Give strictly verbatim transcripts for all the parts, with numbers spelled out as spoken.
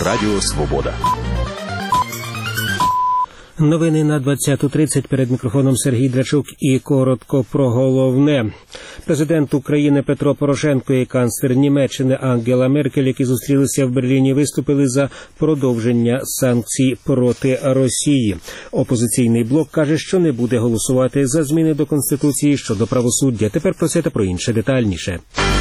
Радіо Свобода. Новини на двадцяту тридцять. Перед мікрофоном Сергій Драчук і коротко про головне. Президент України Петро Порошенко і канцлер Німеччини Ангела Меркель, які зустрілися в Берліні, виступили за продовження санкцій проти Росії. Опозиційний блок каже, що не буде голосувати за зміни до Конституції щодо правосуддя. Тепер про це та про інше детальніше.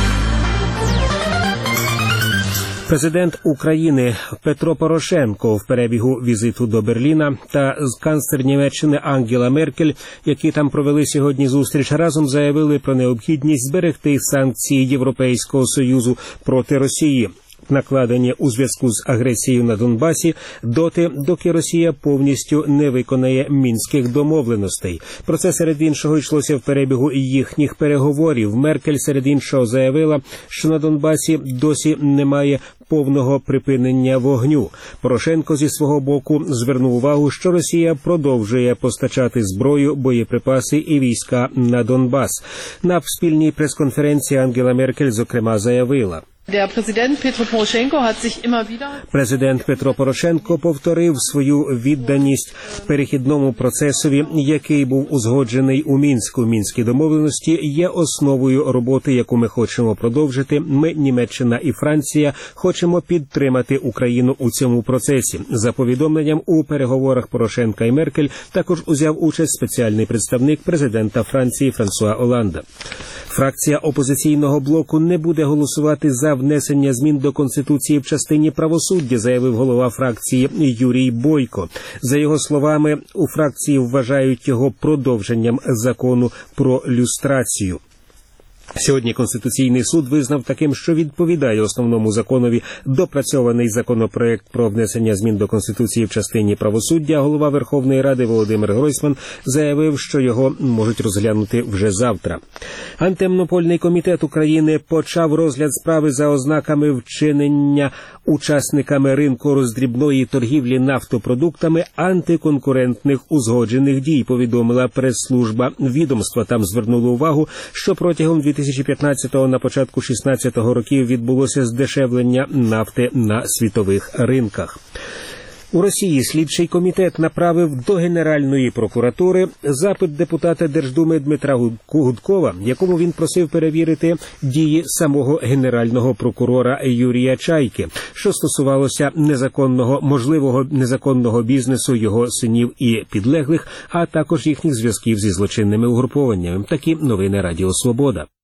Президент України Петро Порошенко в перебігу візиту до Берліна та канцлер Німеччини Ангела Меркель, які там провели сьогодні зустріч, разом заявили про необхідність зберегти санкції Європейського Союзу проти Росії, накладені у зв'язку з агресією на Донбасі, доти, доки Росія повністю не виконає мінських домовленостей. Про це, серед іншого, йшлося в перебігу їхніх переговорів. Меркель, серед іншого, заявила, що на Донбасі досі немає повного припинення вогню. Порошенко зі свого боку звернув увагу, що Росія продовжує постачати зброю, боєприпаси і війська на Донбас. На спільній прес-конференції Ангела Меркель, зокрема, заявила: Президент Петро Порошенко повторив свою відданість перехідному процесові, який був узгоджений у Мінську. Мінські домовленості є основою роботи, яку ми хочемо продовжити. Ми, Німеччина і Франція, хочемо підтримати Україну у цьому процесі. За повідомленням, у переговорах Порошенка і Меркель також узяв участь спеціальний представник президента Франції Франсуа Оланда. Фракція опозиційного блоку не буде голосувати за внесення змін до Конституції в частині правосуддя, заявив голова фракції Юрій Бойко. За його словами, у фракції вважають його продовженням закону про люстрацію. Сьогодні Конституційний суд визнав таким, що відповідає основному законові допрацьований законопроект про внесення змін до Конституції в частині правосуддя. Голова Верховної Ради Володимир Гройсман заявив, що його можуть розглянути вже завтра. Антимонопольний комітет України почав розгляд справи за ознаками вчинення учасниками ринку роздрібної торгівлі нафтопродуктами антиконкурентних узгоджених дій, повідомила прес-служба відомства. Там звернули увагу, що протягом дві тисячі п'ятнадцятого на початку шістнадцятого років відбулося здешевлення нафти на світових ринках. У Росії слідчий комітет направив до Генеральної прокуратури запит депутата Держдуми Дмитра Гудкова, якому він просив перевірити дії самого генерального прокурора Юрія Чайки, що стосувалося незаконного, можливого незаконного бізнесу його синів і підлеглих, а також їхніх зв'язків зі злочинними угрупованнями. Такі новини Радіо Свобода.